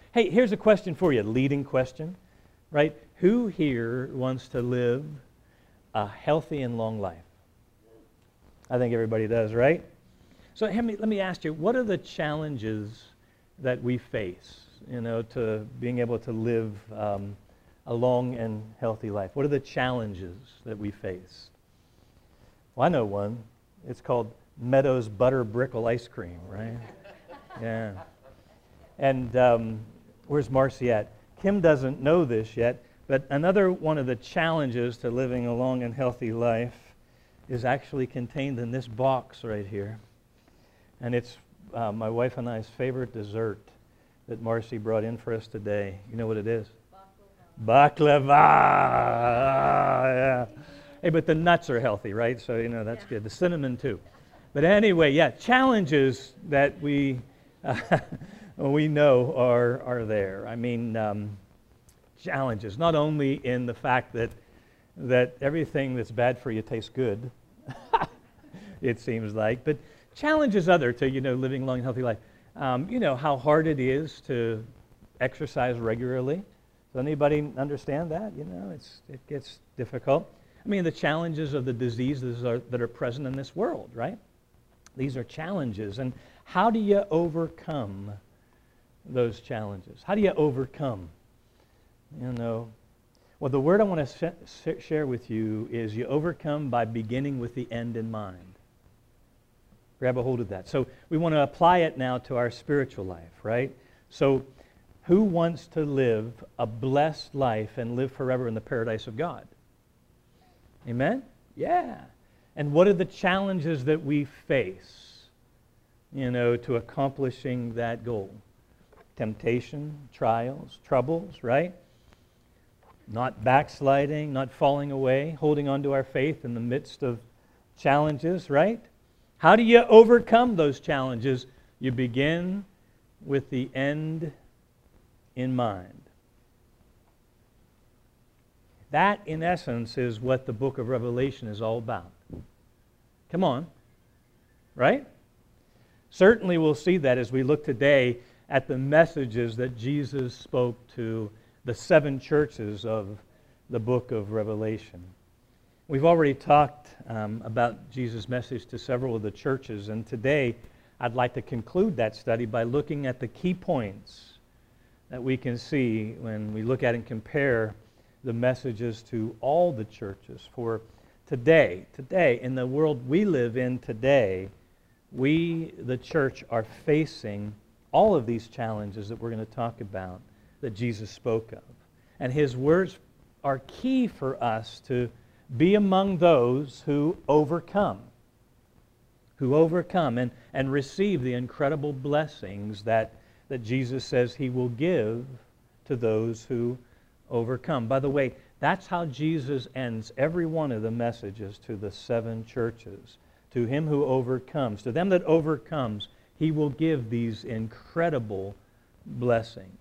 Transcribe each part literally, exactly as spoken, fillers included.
Hey, here's a question for you, leading question, right? Who here wants to live a healthy and long life? I think everybody does, right? So let me, let me ask you, what are the challenges that we face, you know, to being able to live um, a long and healthy life? What are the challenges that we face? Well, I know one. It's called Meadows Butter Brickle Ice Cream, right? Yeah. And um, where's Marcy at? Kim doesn't know this yet, but another one of the challenges to living a long and healthy life is actually contained in this box right here. And it's uh, my wife and I's favorite dessert that Marcy brought in for us today. You know what it is? Baklava. Baklava! Yeah. Hey, but the nuts are healthy, right? So, you know, that's yeah. good. The cinnamon, too. But anyway, yeah, challenges that we uh, we know are, are there. I mean, um, challenges, not only in the fact that, that everything that's bad for you tastes good, it seems like, but challenges other to, you know, living a long and healthy life. Um, you know, how hard it is to exercise regularly. Does anybody understand that? You know, it's it gets difficult. I mean, the challenges of the diseases are, that are present in this world, right? These are challenges. And how do you overcome those challenges? How do you overcome? You know, well, the word I want to sh- share with you is you overcome by beginning with the end in mind. Grab a hold of that. So we want to apply it now to our spiritual life, right? So who wants to live a blessed life and live forever in the paradise of God? Amen? Yeah. And what are the challenges that we face, you know, to accomplishing that goal? Temptation, trials, troubles, right? Not backsliding, not falling away, holding on to our faith in the midst of challenges, right? How do you overcome those challenges? You begin with the end in mind. That, in essence, is what the book of Revelation is all about. Come on. Right? Certainly we'll see that as we look today at the messages that Jesus spoke to the seven churches of the book of Revelation. We've already talked um, about Jesus' message to several of the churches, and today I'd like to conclude that study by looking at the key points that we can see when we look at and compare the messages to all the churches. For today, today, in the world we live in today, we, the church, are facing all of these challenges that we're going to talk about that Jesus spoke of. And His words are key for us to be among those who overcome, who overcome and, and receive the incredible blessings that, that Jesus says He will give to those who overcome. By the way, that's how Jesus ends every one of the messages to the seven churches. To him who overcomes, to them that overcomes, He will give these incredible blessings.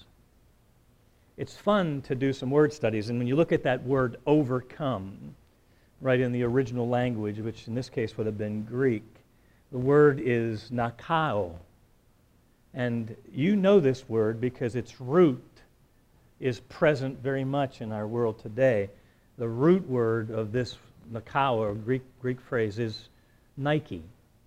It's fun to do some word studies, and when you look at that word overcome, right in the original language, which in this case would have been Greek, the word is nakao. And you know this word because its root is present very much in our world today. The root word of this nakao, or Greek, Greek phrase, is Nike.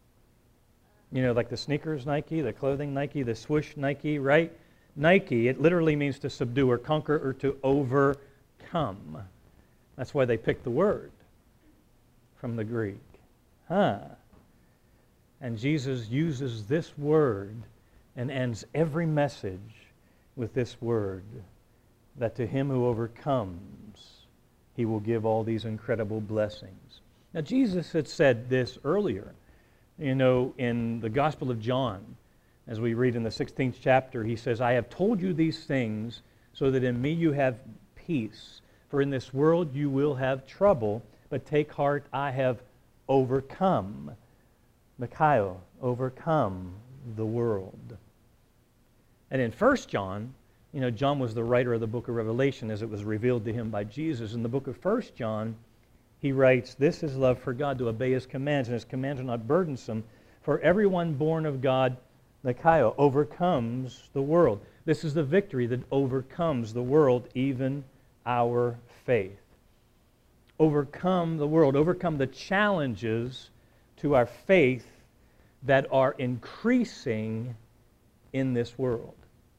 You know, like the sneakers Nike, the clothing Nike, the swoosh Nike, right? Nike, it literally means to subdue or conquer or to overcome. That's why they picked the word from the Greek. Huh. And Jesus uses this word and ends every message with this word, that to him who overcomes, He will give all these incredible blessings. Now, Jesus had said this earlier, you know, in the Gospel of John. As we read in the sixteenth chapter, He says, I have told you these things so that in me you have peace. For in this world you will have trouble, but take heart, I have overcome. Mikael, overcome the world. And in First John, you know, John was the writer of the book of Revelation as it was revealed to him by Jesus. In the book of First John, he writes, this is love for God, to obey His commands, and His commands are not burdensome. For everyone born of God, Mikael, overcomes the world. This is the victory that overcomes the world, even our faith. Overcome the world, overcome the challenges to our faith that are increasing in this world.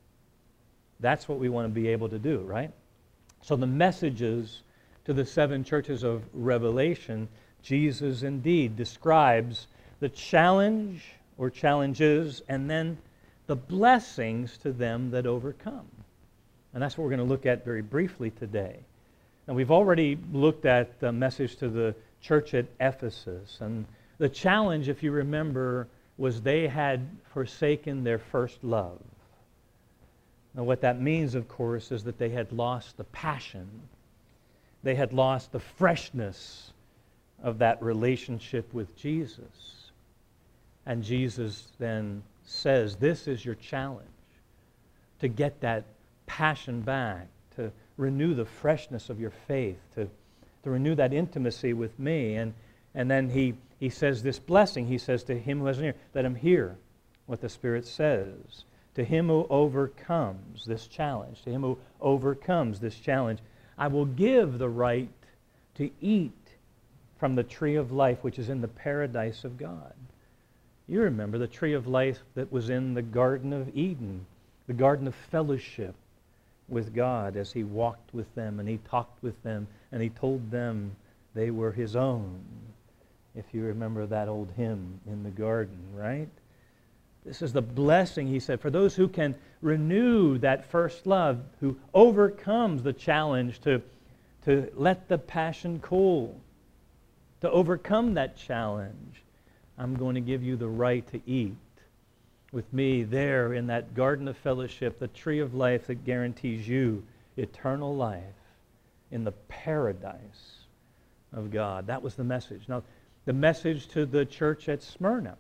That's what we want to be able to do, right? So the messages to the seven churches of Revelation, Jesus indeed describes the challenge or challenges and then the blessings to them that overcome. And that's what we're going to look at very briefly today. Now, we've already looked at the message to the church at Ephesus. And the challenge, if you remember, was they had forsaken their first love. Now, what that means, of course, is that they had lost the passion. They had lost the freshness of that relationship with Jesus. And Jesus then says, this is your challenge, to get that passion back, to renew the freshness of your faith, to, to renew that intimacy with me. And, and then he, he says this blessing. He says to him who has an ear, let him hear what the Spirit says. To him who overcomes this challenge, to him who overcomes this challenge, I will give the right to eat from the tree of life which is in the paradise of God. You remember the tree of life that was in the Garden of Eden, the garden of fellowship with God as He walked with them and He talked with them and He told them they were His own. If you remember that old hymn in the garden, right? This is the blessing, he said, for those who can renew that first love, who overcomes the challenge to, to let the passion cool, to overcome that challenge. I'm going to give you the right to eat with me there in that garden of fellowship, the tree of life that guarantees you eternal life in the paradise of God. That was the message. Now, the message to the church at Smyrna.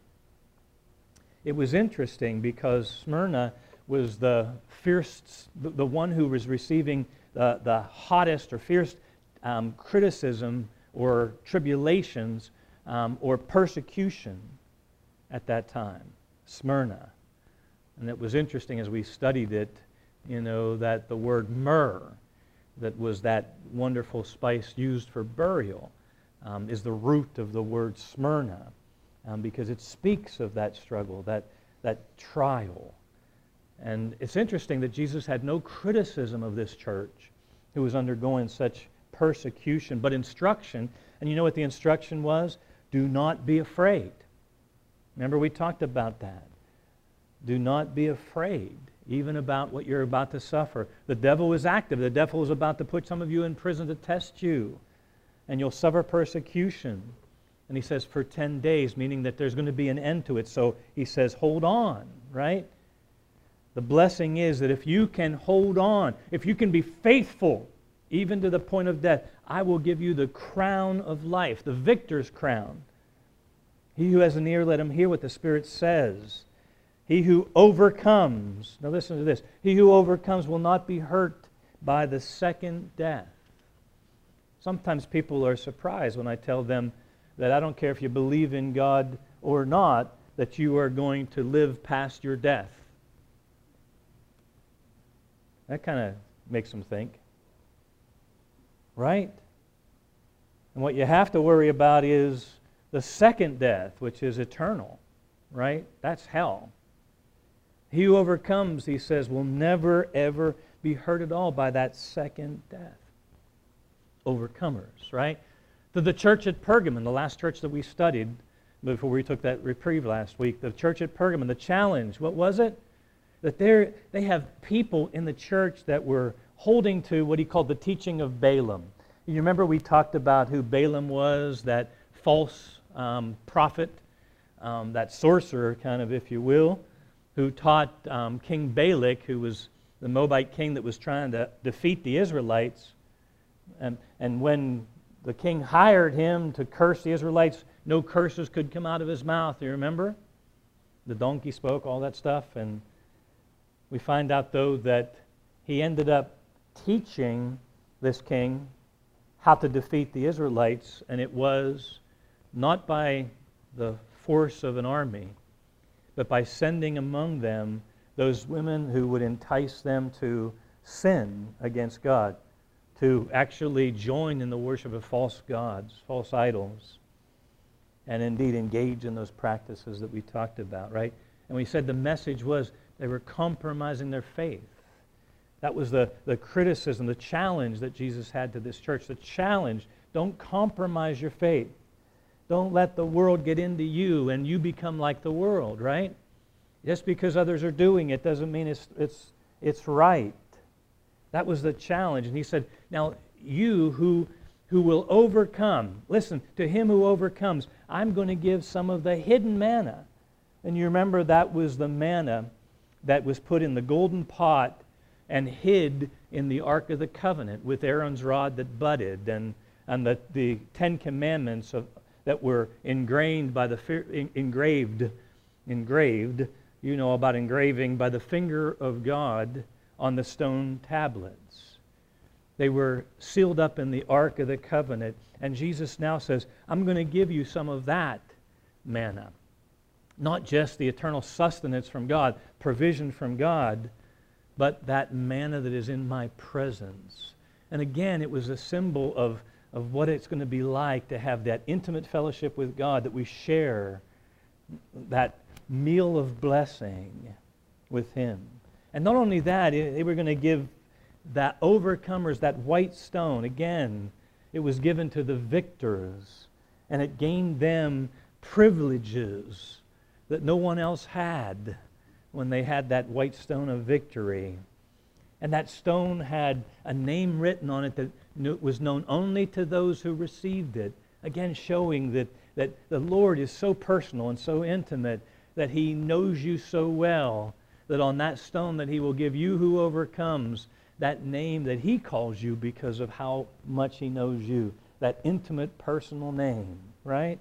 It was interesting because Smyrna was the fierce, the one who was receiving the, the hottest or fierce um, criticism or tribulations um, or persecution at that time. Smyrna. And it was interesting as we studied it, you know, that the word myrrh, that was that wonderful spice used for burial, um, is the root of the word Smyrna. Um, because it speaks of that struggle, that, that trial. And it's interesting that Jesus had no criticism of this church who was undergoing such persecution, but instruction. And you know what the instruction was? Do not be afraid. Remember we talked about that. Do not be afraid, even about what you're about to suffer. The devil is active. The devil is about to put some of you in prison to test you. And you'll suffer persecution. And he says for ten days, meaning that there's going to be an end to it. So he says, hold on, right? The blessing is that if you can hold on, if you can be faithful, even to the point of death, I will give you the crown of life, the victor's crown. He who has an ear, let him hear what the Spirit says. He who overcomes, now listen to this, he who overcomes will not be hurt by the second death. Sometimes people are surprised when I tell them that I don't care if you believe in God or not, that you are going to live past your death. That kind of makes them think. Right? And what you have to worry about is the second death, which is eternal. Right? That's hell. He who overcomes, he says, will never, ever be hurt at all by that second death. Overcomers, right? To the church at Pergamon, the last church that we studied before we took that reprieve last week, the church at Pergamon, the challenge, what was it? That they they have people in the church that were holding to what he called the teaching of Balaam. You remember we talked about who Balaam was, that false um, prophet, um, that sorcerer kind of, if you will, who taught um, King Balak, who was the Moabite king that was trying to defeat the Israelites. And, and when the king hired him to curse the Israelites, no curses could come out of his mouth. You remember? The donkey spoke, all that stuff. And we find out, though, that he ended up teaching this king how to defeat the Israelites, and it was not by the force of an army, but by sending among them those women who would entice them to sin against God, to actually join in the worship of false gods, false idols, and indeed engage in those practices that we talked about, right? And we said the message was they were compromising their faith. That was the, the criticism, the challenge that Jesus had to this church. The challenge, don't compromise your faith. Don't let the world get into you and you become like the world, right? Just because others are doing it doesn't mean it's, it's, it's right. That was the challenge. And he said, now you who, who will overcome, listen, to him who overcomes, I'm going to give some of the hidden manna. And you remember that was the manna that was put in the golden pot and hid in the Ark of the Covenant with Aaron's rod that budded, and, and the, the Ten Commandments of, that were ingrained by the engraved, engraved, you know about engraving, by the finger of God on the stone tablets. They were sealed up in the Ark of the Covenant, and Jesus now says, I'm going to give you some of that manna. Not just the eternal sustenance from God, provision from God, but that manna that is in my presence. And again, it was a symbol of, of what it's going to be like to have that intimate fellowship with God, that we share that meal of blessing with Him. And not only that, they were going to give that overcomers, that white stone. Again, it was given to the victors, and it gained them privileges that no one else had when they had that white stone of victory. And that stone had a name written on it that was known only to those who received it. Again, showing that, that the Lord is so personal and so intimate, that He knows you so well, that on that stone that He will give you who overcomes, that name that He calls you because of how much He knows you. That intimate, personal name, right?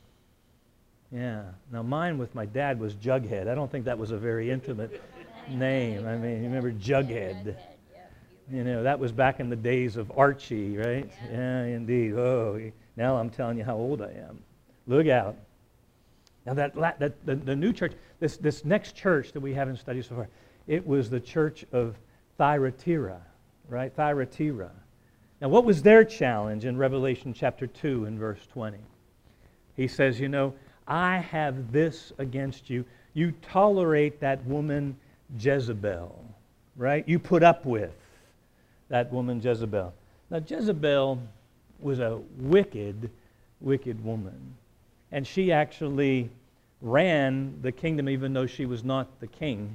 Yeah. Now mine with my dad was Jughead. I don't think that was a very intimate name. I mean, you remember Jughead? You know, that was back in the days of Archie, right? Yeah, indeed. Oh, now I'm telling you how old I am. Look out. Now that, that the, the new church, this, this next church that we haven't studied so far, it was the church of Thyatira, right? Thyatira. Now what was their challenge in Revelation chapter two and verse twenty? He says, you know, I have this against you. You tolerate that woman Jezebel, right? You put up with that woman Jezebel. Now Jezebel was a wicked, wicked woman. And she actually ran the kingdom even though she was not the king,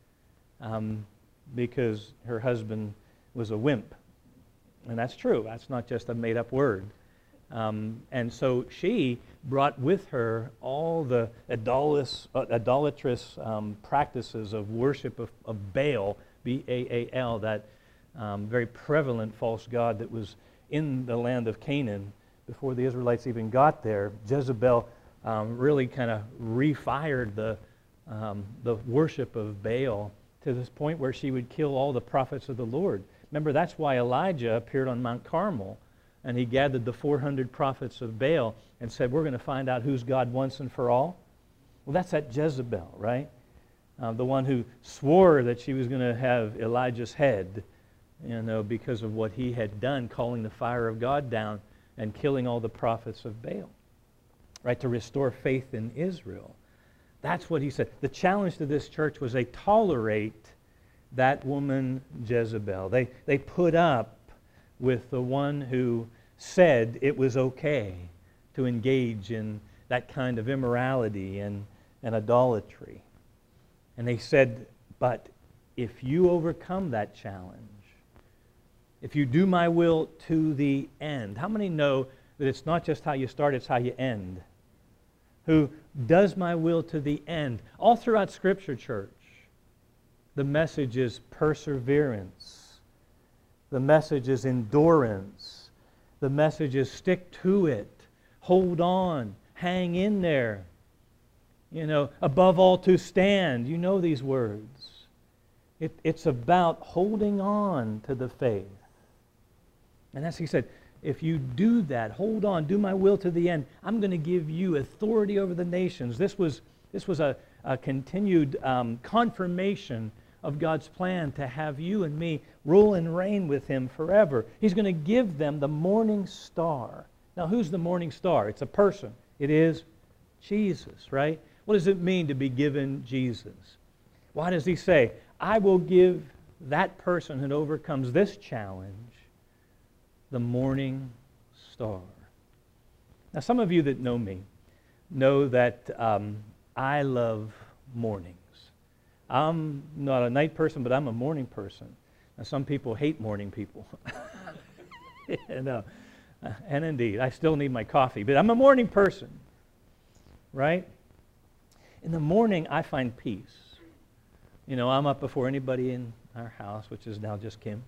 um, because her husband was a wimp. And that's true. That's not just a made-up word. Um, and so she brought with her all the idolatrous, uh, idolatrous um, practices of worship of, of Baal, B A A L, that um, very prevalent false god that was in the land of Canaan before the Israelites even got there. Jezebel um, really kind of refired the, um, the worship of Baal to this point where she would kill all the prophets of the Lord. Remember, that's why Elijah appeared on Mount Carmel, and he gathered the four hundred prophets of Baal and said, we're going to find out who's God once and for all. Well, that's that Jezebel, right? Uh, the one who swore that she was going to have Elijah's head, you know, because of what he had done, calling the fire of God down and killing all the prophets of Baal, right, to restore faith in Israel. That's what he said. The challenge to this church was they tolerate that woman Jezebel. They, they put up with the one who said it was okay to engage in that kind of immorality and, and idolatry. And they said, but if you overcome that challenge, if you do my will to the end. How many know that it's not just how you start, it's how you end? Who does my will to the end? All throughout Scripture, church, the message is perseverance. The message is endurance. The message is stick to it. Hold on. Hang in there. You know, above all to stand. You know these words. It, it's about holding on to the faith. And as he said, if you do that, hold on, do my will to the end, I'm going to give you authority over the nations. This was, this was a, a continued um, confirmation of God's plan to have you and me rule and reign with Him forever. He's going to give them the morning star. Now, who's the morning star? It's a person. It is Jesus, right? What does it mean to be given Jesus? Why does He say, I will give that person who overcomes this challenge the morning star? Now, some of you that know me know that um, I love mornings. I'm not a night person, but I'm a morning person. Now, some people hate morning people. you know. And indeed, I still need my coffee, but I'm a morning person, right? In the morning, I find peace. You know, I'm up before anybody in our house, which is now just Kim.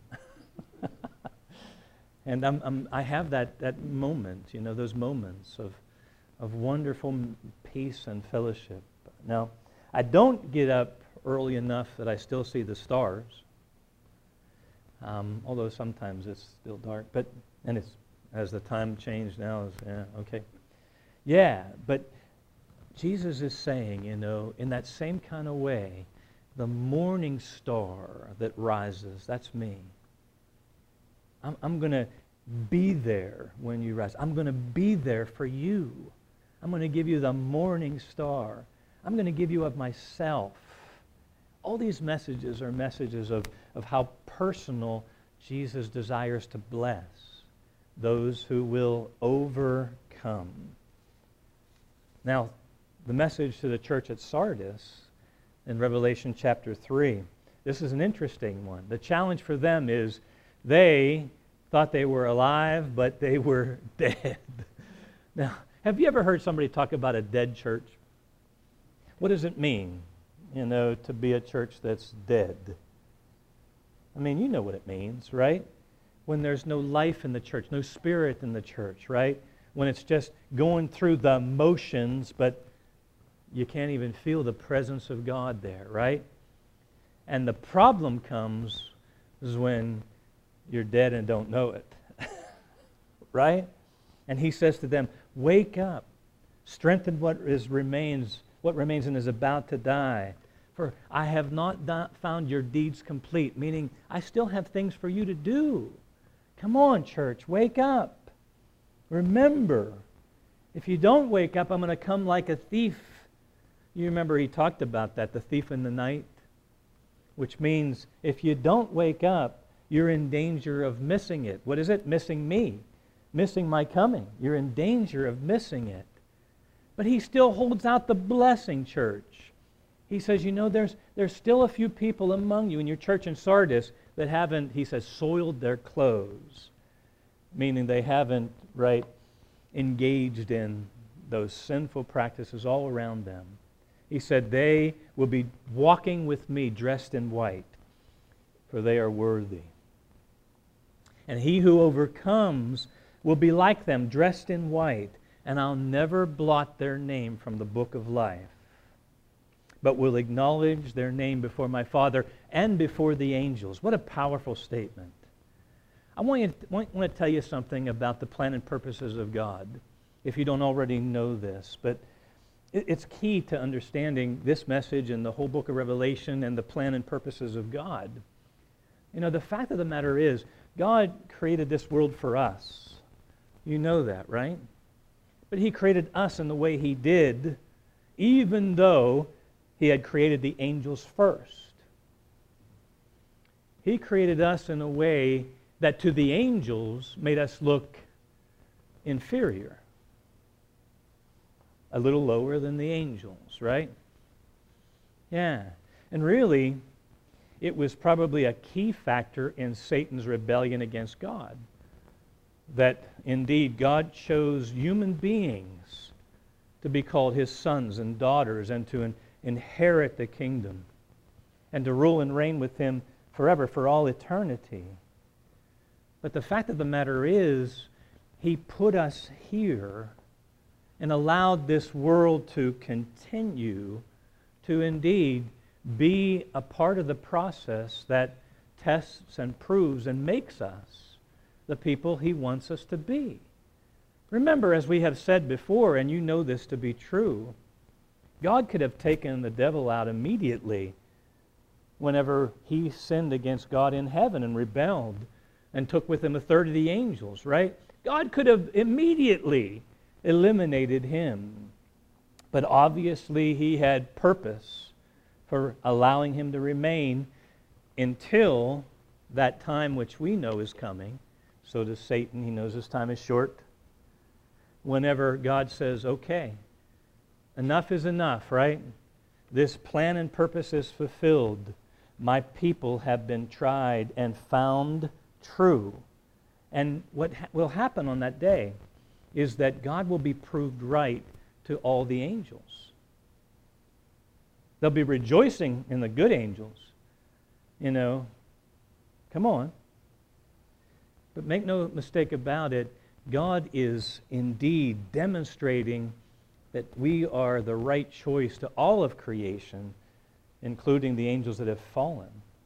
and I'm, I'm, I have that, that moment, you know, those moments of, of wonderful peace and fellowship. Now, I don't get up early enough that I still see the stars, um, although sometimes it's still dark, but, and it's, as the time changed now, is yeah, okay. Yeah, but Jesus is saying, you know, in that same kind of way, the morning star that rises, that's me. I'm, I'm going to be there when you rise. I'm going to be there for you. I'm going to give you the morning star. I'm going to give you of myself. All these messages are messages of, of how personal Jesus desires to bless those who will overcome. Now, the message to the church at Sardis in Revelation chapter three, this is an interesting one. The challenge for them is they thought they were alive, but they were dead. Now, have you ever heard somebody talk about a dead church? What does it mean, you know, to be a church that's dead? I mean, you know what it means, right? When there's no life in the church, no spirit in the church, right? When it's just going through the motions, but you can't even feel the presence of God there, right? And the problem comes is when you're dead and don't know it, right? And He says to them, wake up, strengthen what is remains, what remains and is about to die. For I have not do- found your deeds complete, meaning I still have things for you to do. Come on, church, wake up. Remember, if you don't wake up, I'm going to come like a thief. You remember He talked about that, the thief in the night, which means if you don't wake up, you're in danger of missing it. What is it? Missing me, missing my coming. You're in danger of missing it. But He still holds out the blessing, church. He says, you know, there's, there's still a few people among you in your church in Sardis that haven't, He says, soiled their clothes, meaning they haven't, right, engaged in those sinful practices all around them. He said, they will be walking with me dressed in white, for they are worthy. And he who overcomes will be like them, dressed in white, and I'll never blot their name from the book of life, but will acknowledge their name before my Father and before the angels. What a powerful statement. I want, you to, want, want to tell you something about the plan and purposes of God, if you don't already know this. But it, it's key to understanding this message and the whole book of Revelation and the plan and purposes of God. You know, the fact of the matter is, God created this world for us. You know that, right? But He created us in the way He did, even though He had created the angels first. He created us in a way that to the angels made us look inferior. A little lower than the angels, right? Yeah. And really, it was probably a key factor in Satan's rebellion against God. That indeed God chose human beings to be called His sons and daughters and to in, inherit the kingdom and to rule and reign with Him forever, for all eternity. But the fact of the matter is, He put us here and allowed this world to continue to indeed be a part of the process that tests and proves and makes us the people He wants us to be. Remember, as we have said before, and you know this to be true, God could have taken the devil out immediately whenever he sinned against God in heaven and rebelled and took with him a third of the angels, right? God could have immediately eliminated him. But obviously he had purpose for allowing him to remain until that time which we know is coming. So does Satan. He knows his time is short. Whenever God says, okay, enough is enough, right? This plan and purpose is fulfilled. My people have been tried and found true. And what ha- will happen on that day is that God will be proved right to all the angels. They'll be rejoicing in the good angels. You know, come on. But make no mistake about it, God is indeed demonstrating that we are the right choice to all of creation, including the angels that have fallen,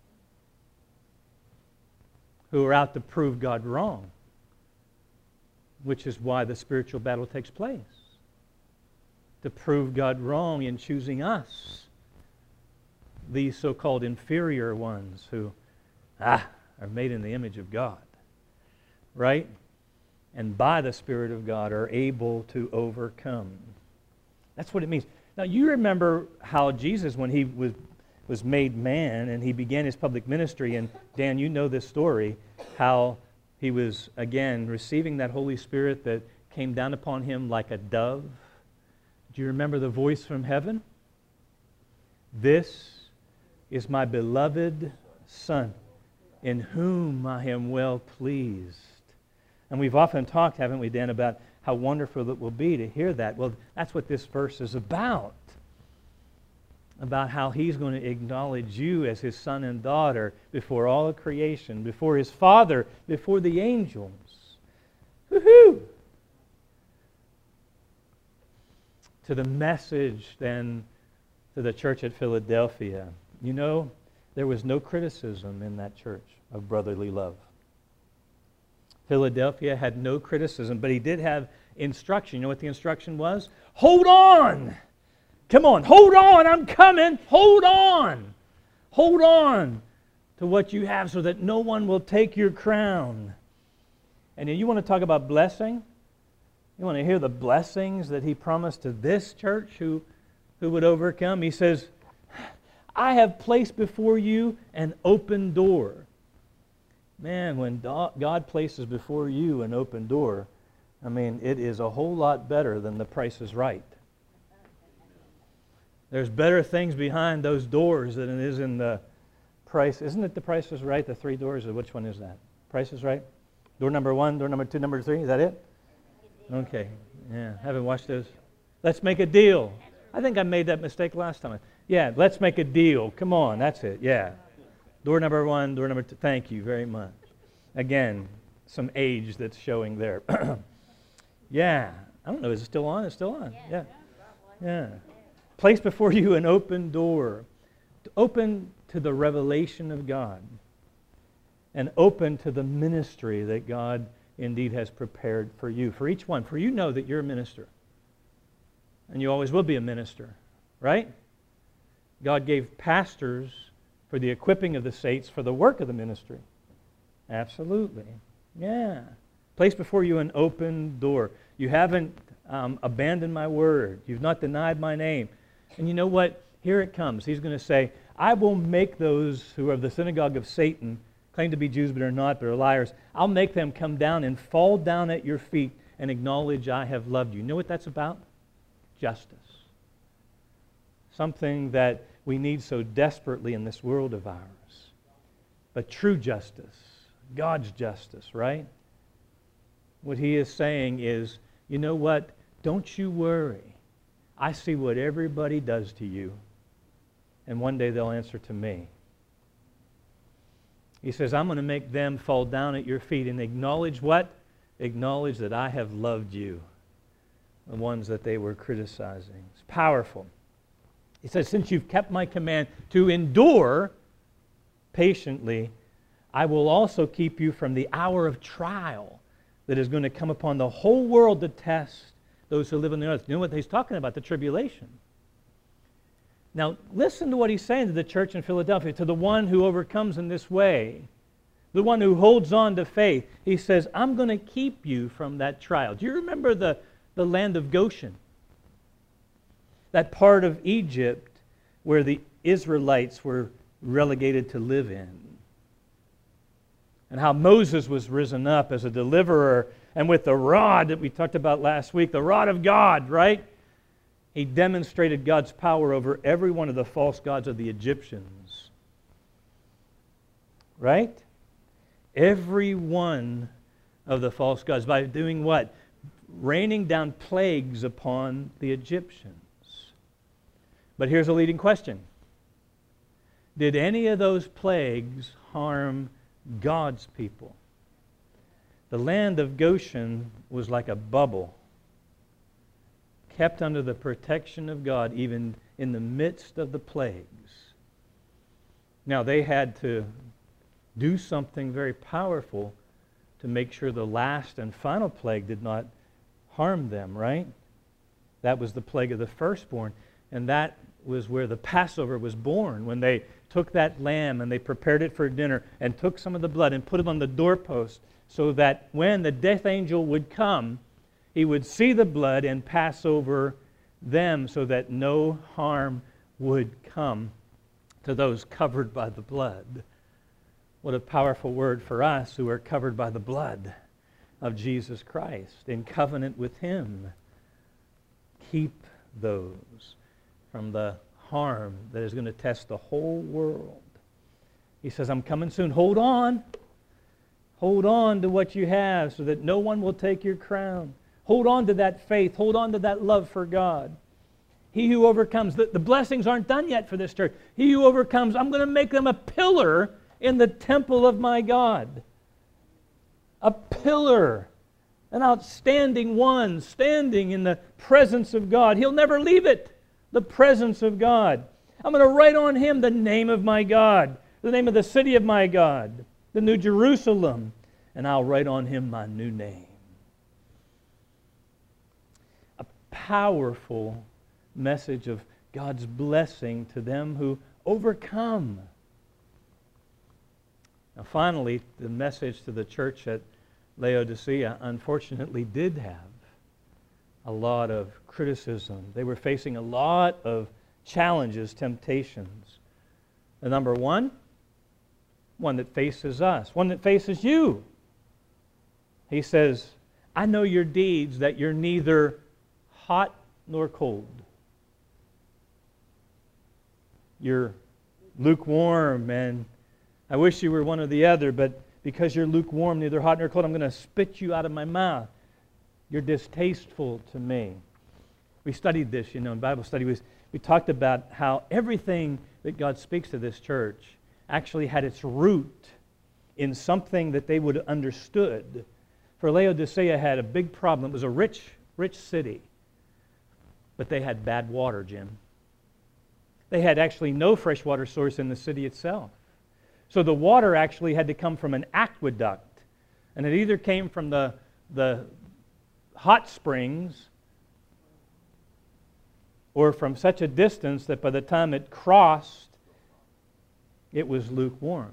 who are out to prove God wrong, which is why the spiritual battle takes place, to prove God wrong in choosing us, these so-called inferior ones who ah, are made in the image of God, right? And by the Spirit of God are able to overcome. That's what it means. Now, you remember how Jesus, when he was, was made man and he began his public ministry, and Dan, you know this story, how he was, again, receiving that Holy Spirit that came down upon him like a dove. Do you remember the voice from heaven? This is my beloved Son, in whom I am well pleased. And we've often talked, haven't we, Dan, about how wonderful it will be to hear that. Well, that's what this verse is about. About how he's going to acknowledge you as his son and daughter before all of creation, before his Father, before the angels. Woohoo! To the message, then, to the church at Philadelphia. You know, there was no criticism in that church of brotherly love. Philadelphia had no criticism, but he did have instruction. You know what the instruction was? Hold on! Come on, hold on, I'm coming! Hold on! Hold on to what you have so that no one will take your crown. And you want to talk about blessing? You want to hear the blessings that he promised to this church who, who would overcome? He says, I have placed before you an open door. Man, when God places before you an open door, I mean, it is a whole lot better than the Price is Right. There's better things behind those doors than it is in the Price. Isn't it the Price is Right, the three doors? Or which one is that? Price is Right? Door number one, door number two, number three? Is that it? Okay. Yeah, haven't watched those. Let's make a deal. I think I made that mistake last time. Yeah, let's make a deal. Come on, that's it. Yeah. Door number one, door number two. Thank you very much. Again, some age that's showing there. Yeah. I don't know. Is it still on? It's still on. Yeah. Yeah. Place before you an open door. Open to the revelation of God. And open to the ministry that God indeed has prepared for you. For each one. For you know that you're a minister. And you always will be a minister. Right? God gave pastors for the equipping of the saints for the work of the ministry. Absolutely. Yeah. Place before you an open door. You haven't um, abandoned my word. You've not denied my name. And you know what? Here it comes. He's going to say, I will make those who are of the synagogue of Satan, claim to be Jews but are not, but are liars, I'll make them come down and fall down at your feet and acknowledge I have loved you. You know what that's about? Justice. Something that we need so desperately in this world of ours. But true justice, God's justice, right? What he is saying is, you know what? Don't you worry. I see what everybody does to you. And one day they'll answer to me. He says, I'm going to make them fall down at your feet and acknowledge what? Acknowledge that I have loved you. The ones that they were criticizing. It's powerful. He says, since you've kept my command to endure patiently, I will also keep you from the hour of trial that is going to come upon the whole world to test those who live on the earth. You know what he's talking about? The tribulation. Now, listen to what he's saying to the church in Philadelphia, to the one who overcomes in this way, the one who holds on to faith. He says, I'm going to keep you from that trial. Do you remember the, the land of Goshen? That part of Egypt where the Israelites were relegated to live in. And how Moses was risen up as a deliverer, and with the rod that we talked about last week, the rod of God, right? He demonstrated God's power over every one of the false gods of the Egyptians. Right? Every one of the false gods. By doing what? Raining down plagues upon the Egyptians. But here's a leading question. Did any of those plagues harm God's people? The land of Goshen was like a bubble, kept under the protection of God even in the midst of the plagues. Now they had to do something very powerful to make sure the last and final plague did not harm them, right? That was the plague of the firstborn. And that was where the Passover was born, when they took that lamb and they prepared it for dinner and took some of the blood and put it on the doorpost so that when the death angel would come, he would see the blood and pass over them so that no harm would come to those covered by the blood. What a powerful word for us who are covered by the blood of Jesus Christ, in covenant with Him. Keep those from the harm that is going to test the whole world. He says, I'm coming soon. Hold on. Hold on to what you have so that no one will take your crown. Hold on to that faith. Hold on to that love for God. He who overcomes, the, the blessings aren't done yet for this church. He who overcomes, I'm going to make them a pillar in the temple of my God. A pillar. An outstanding one, standing in the presence of God. He'll never leave it. The presence of God. I'm going to write on him the name of my God, the name of the city of my God, the New Jerusalem, and I'll write on him my new name. A powerful message of God's blessing to them who overcome. Now finally, the message to the church at Laodicea unfortunately did have a lot of criticism. They were facing a lot of challenges, temptations. The number one, one that faces us, one that faces you. He says, I know your deeds, that you're neither hot nor cold. You're lukewarm, and I wish you were one or the other, but because you're lukewarm, neither hot nor cold, I'm going to spit you out of my mouth. You're distasteful to me. We studied this, you know, in Bible study. We, we talked about how everything that God speaks to this church actually had its root in something that they would have understood. For Laodicea had a big problem. It was a rich, rich city, but they had bad water, Jim. They had actually no fresh water source in the city itself. So the water actually had to come from an aqueduct. And it either came from the, the hot springs or from such a distance that by the time it crossed, it was lukewarm.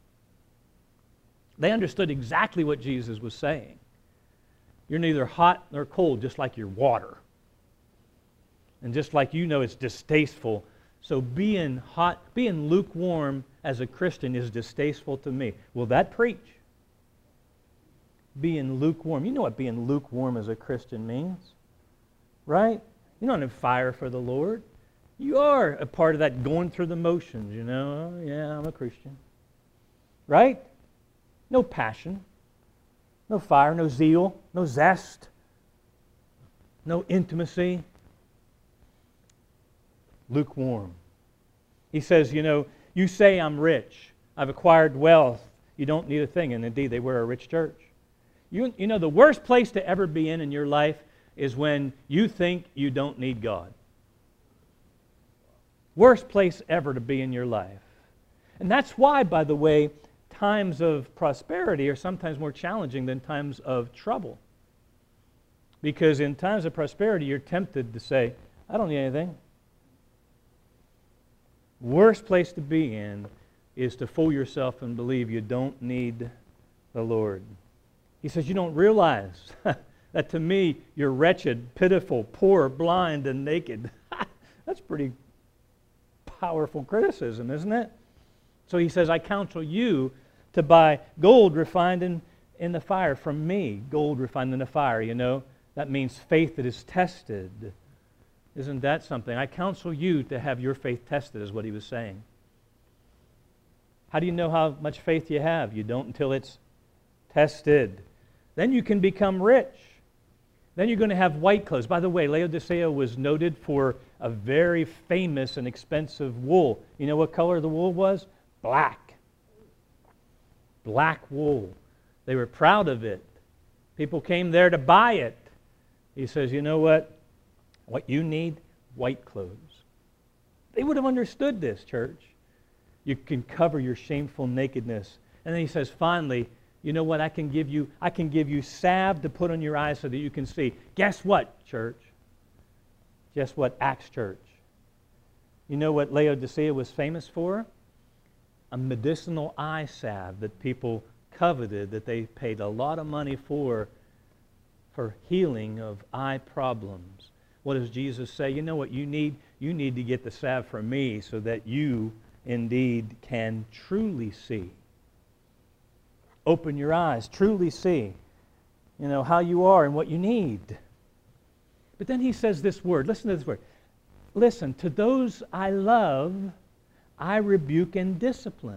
They understood exactly what Jesus was saying. You're neither hot nor cold, just like your water. And just like you know it's distasteful, so being hot, being lukewarm as a Christian is distasteful to me. Will that preach? Being lukewarm. You know what being lukewarm as a Christian means, right? You're not on fire for the Lord. You are a part of that going through the motions, you know. Oh, yeah, I'm a Christian. Right? No passion, no fire, no zeal, no zest, no intimacy. Lukewarm. He says, you know, you say I'm rich. I've acquired wealth. You don't need a thing. And indeed, they were a rich church. You, you know, the worst place to ever be in in your life is when you think you don't need God. Worst place ever to be in your life. And that's why, by the way, times of prosperity are sometimes more challenging than times of trouble. Because in times of prosperity, you're tempted to say, I don't need anything. worst place to be in is to fool yourself and believe you don't need the Lord. He says, you don't realize that to me you're wretched, pitiful, poor, blind, and naked. That's pretty powerful criticism, isn't it? So he says, I counsel you to buy gold refined in, in the fire from me. Gold refined in the fire, you know. That means faith that is tested. Isn't that something? I counsel you to have your faith tested, is what he was saying. How do you know how much faith you have? You don't until it's tested. Then you can become rich. Then you're going to have white clothes. By the way, Laodicea was noted for a very famous and expensive wool. You know what color the wool was? Black. Black wool. They were proud of it. People came there to buy it. He says, you know what? What you need? White clothes. They would have understood this, church. You can cover your shameful nakedness. And then he says, finally, you know what I can give you? I can give you salve to put on your eyes so that you can see. Guess what, church? Guess what, Acts Church? You know what Laodicea was famous for? A medicinal eye salve that people coveted, that they paid a lot of money for, for healing of eye problems. What does Jesus say? You know what you need? You need to get the salve from me so that you indeed can truly see. Open your eyes, truly see, you know, how you are and what you need. But then he says this word, listen to this word. Listen, to those I love, I rebuke and discipline.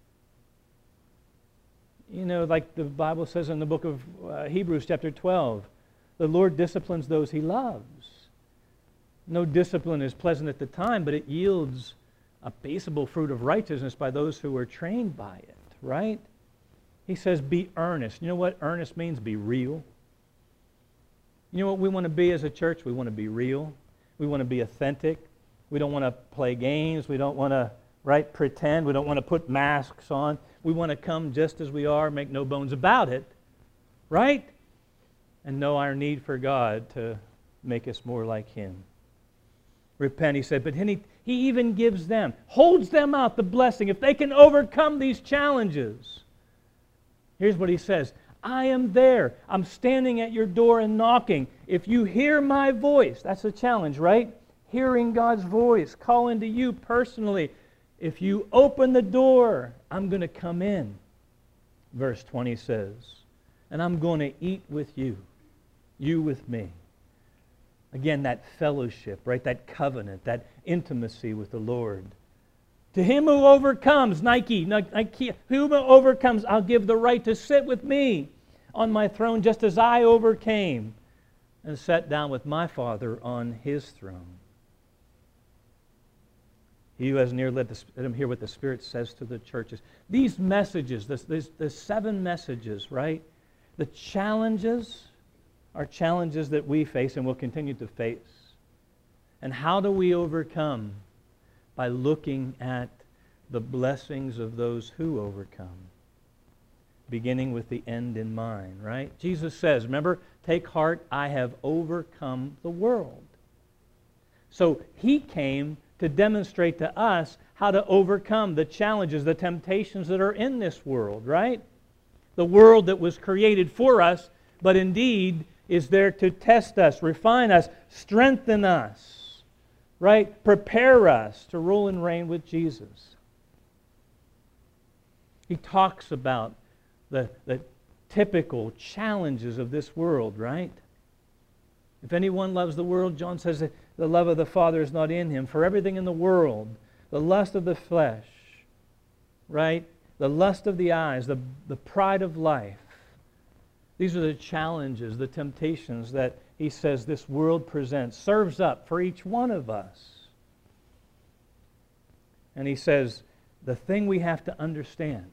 You know, like the Bible says in the book of uh, Hebrews chapter twelve, the Lord disciplines those he loves. No discipline is pleasant at the time, but it yields a peaceable fruit of righteousness by those who are trained by it, right? He says, be earnest. You know what earnest means? Be real. You know what we want to be as a church? We want to be real. We want to be authentic. We don't want to play games. We don't want to, right, pretend. We don't want to put masks on. We want to come just as we are, make no bones about it, right? And know our need for God to make us more like Him. Repent, he said, but he, he even gives them, holds them out the blessing if they can overcome these challenges. Here's what he says, I am there. I'm standing at your door and knocking. If you hear my voice, that's a challenge, right? Hearing God's voice, calling to you personally. If you open the door, I'm going to come in. Verse twenty says, and I'm going to eat with you, you with me. Again, that fellowship, right? That covenant, that intimacy with the Lord. To him who overcomes, Nike, Nike, who overcomes, I'll give the right to sit with me on my throne just as I overcame and sat down with my Father on his throne. He who has an ear, let, the, let him hear what the Spirit says to the churches. These messages, this, this, the seven messages, right? The challenges are challenges that we face and will continue to face. And how do we overcome? By looking at the blessings of those who overcome, beginning with the end in mind, right? Jesus says, remember, take heart, I have overcome the world. So he came to demonstrate to us how to overcome the challenges, the temptations that are in this world, right? The world that was created for us, but indeed is there to test us, refine us, strengthen us. Right? Prepare us to rule and reign with Jesus. He talks about the, the typical challenges of this world, right? If anyone loves the world, John says that the love of the Father is not in him. For everything in the world, the lust of the flesh, right? The lust of the eyes, the, the pride of life. These are the challenges, the temptations that he says this world presents, serves up for each one of us. And he says, the thing we have to understand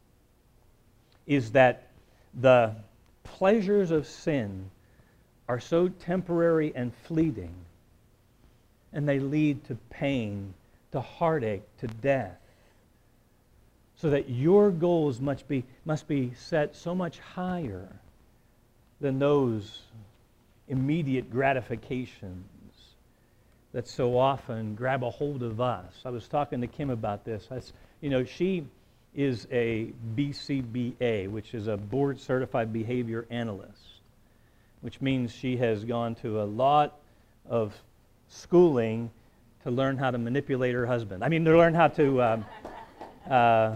is that the pleasures of sin are so temporary and fleeting, and they lead to pain, to heartache, to death. So that your goals must be, must be set so much higher than those immediate gratifications. that so often grab a hold of us. I was talking to Kim about this. I, you know, she is a B C B A, which is a board certified behavior analyst, which means she has gone to a lot of schooling to learn how to manipulate her husband. I mean, to learn how to um, uh,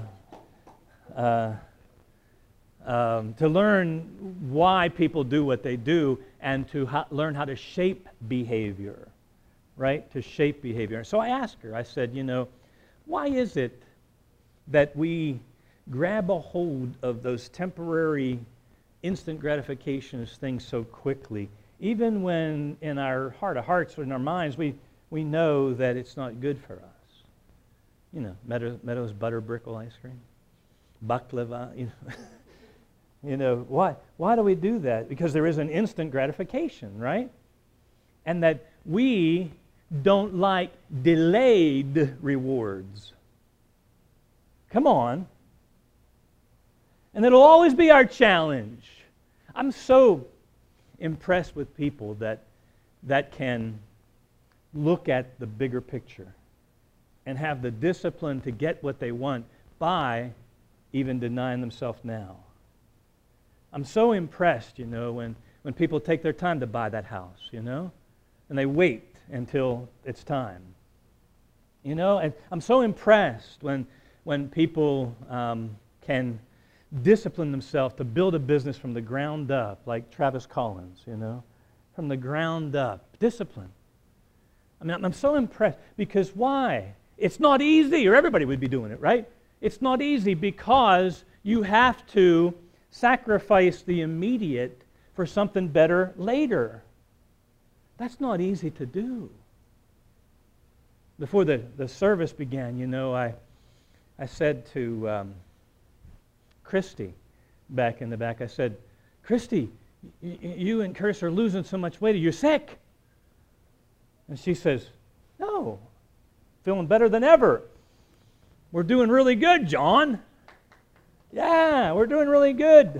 uh, um, to learn why people do what they do, and to ho- learn how to shape behavior, right? To shape behavior. So I asked her. I said, you know, why is it that we grab a hold of those temporary, instant gratification things so quickly, even when in our heart of hearts or in our minds we, we know that it's not good for us? You know, Meadows, Meadows butter brickle ice cream, baklava, you know. You know, why, why do we do that? Because there is an instant gratification, right? And that we don't like delayed rewards. Come on. And it'll always be our challenge. I'm so impressed with people that, that can look at the bigger picture and have the discipline to get what they want by even denying themselves now. I'm so impressed, you know, when, when people take their time to buy that house, you know, and they wait until it's time. You know, and I'm so impressed when, when people um, can discipline themselves to build a business from the ground up, like Travis Collins, you know, from the ground up. Discipline. I mean, I'm so impressed because why? It's not easy, or everybody would be doing it, right? It's not easy because you have to sacrifice the immediate for something better later. That's not easy to do. Before the, the service began, you know, I I said to um, Christy back in the back, I said, Christy, y- you and Curtis are losing so much weight. Are you sick? And she says, no, feeling better than ever. We're doing really good, John. Yeah, we're doing really good.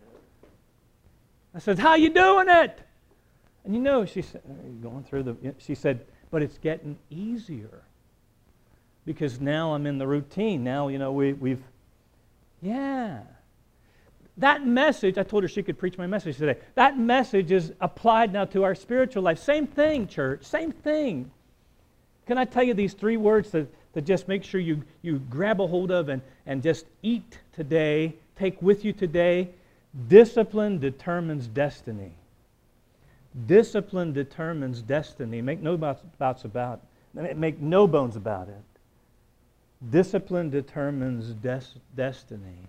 I said, how you doing it? And you know, she said, going through the, she said, but it's getting easier. Because now I'm in the routine. Now, you know, we, we've, yeah. That message, I told her she could preach my message today. That message is applied now to our spiritual life. Same thing, church, same thing. Can I tell you these three words that, that just make sure you, you grab a hold of and, and just eat today, take with you today? Discipline determines destiny. Discipline determines destiny. Make no bounds about it. Make no bones about it. Discipline determines des- destiny.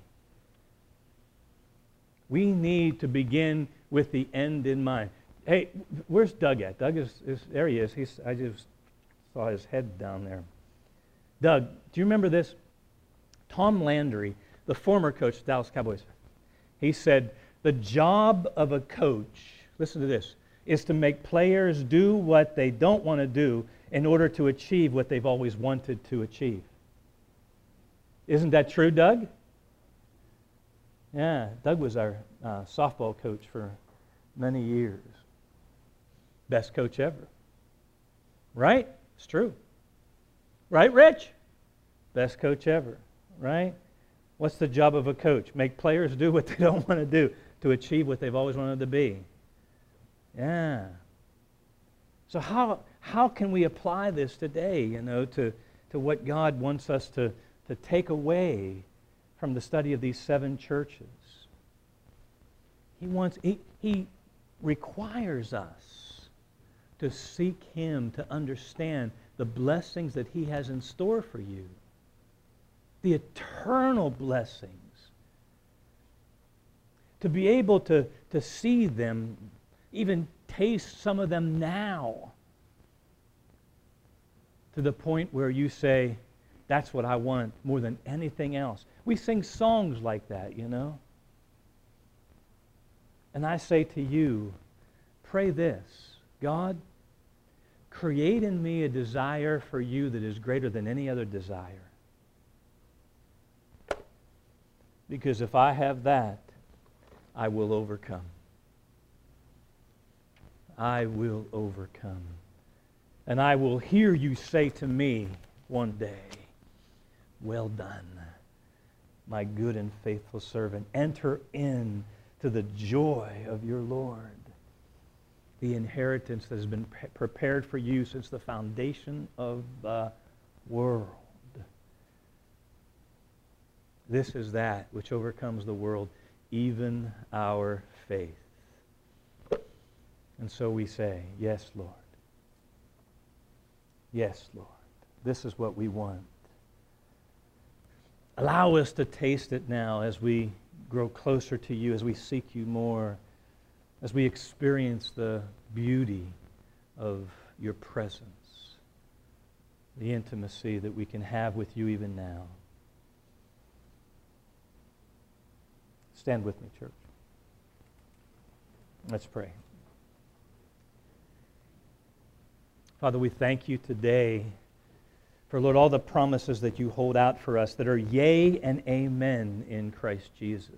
We need to begin with the end in mind. Hey, where's Doug at? Doug is, is there he is. He's, I just saw his head down there. Doug, do you remember this? Tom Landry, the former coach of the Dallas Cowboys, he said, the job of a coach, listen to this, is to make players do what they don't want to do in order to achieve what they've always wanted to achieve. Isn't that true, Doug? Yeah, Doug was our uh, softball coach for many years. Best coach ever. Right? It's true. Right, Rich? Best coach ever. Right? What's the job of a coach? Make players do what they don't want to do to achieve what they've always wanted to be. Yeah. So how how can we apply this today, you know, to, to what God wants us to, to take away from the study of these seven churches? He wants he, he requires us to seek Him, to understand the blessings that He has in store for you. The eternal blessings. To be able to, to see them, even taste some of them now, to the point where you say, that's what I want more than anything else. We sing songs like that, you know. And I say to you, pray this, God, create in me a desire for you that is greater than any other desire. Because if I have that, I will overcome. I will overcome. And I will hear you say to me one day, well done, my good and faithful servant. Enter in to the joy of your Lord. The inheritance that has been pre- prepared for you since the foundation of the world. This is that which overcomes the world, even our faith. And so we say, yes, Lord. Yes, Lord. This is what we want. Allow us to taste it now as we grow closer to you, as we seek you more, as we experience the beauty of your presence, the intimacy that we can have with you even now. Stand with me, church. Let's pray. Father, we thank you today for, Lord, all the promises that you hold out for us that are yea and amen in Christ Jesus.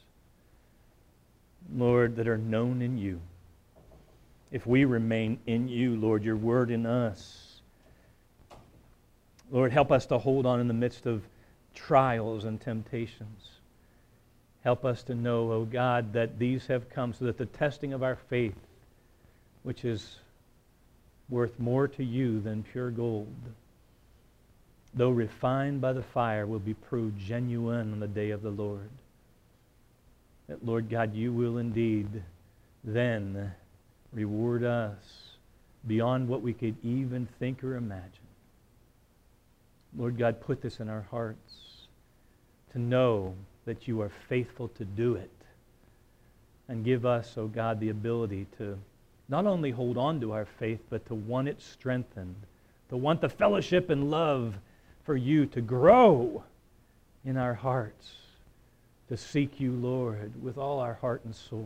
Lord, that are known in you. If we remain in you, Lord, your word in us. Lord, help us to hold on in the midst of trials and temptations. Help us to know, O God, that these have come so that the testing of our faith, which is worth more to you than pure gold, though refined by the fire, will be proved genuine on the day of the Lord. That, Lord God, you will indeed then reward us beyond what we could even think or imagine. Lord God, put this in our hearts to know that you are faithful to do it. And give us, oh God, the ability to not only hold on to our faith, but to want it strengthened, to want the fellowship and love for you to grow in our hearts, to seek you, Lord, with all our heart and soul,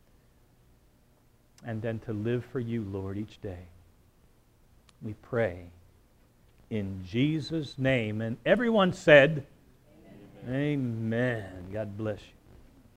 and then to live for you, Lord, each day. We pray in Jesus' name. And everyone said, Amen. Amen. God bless you.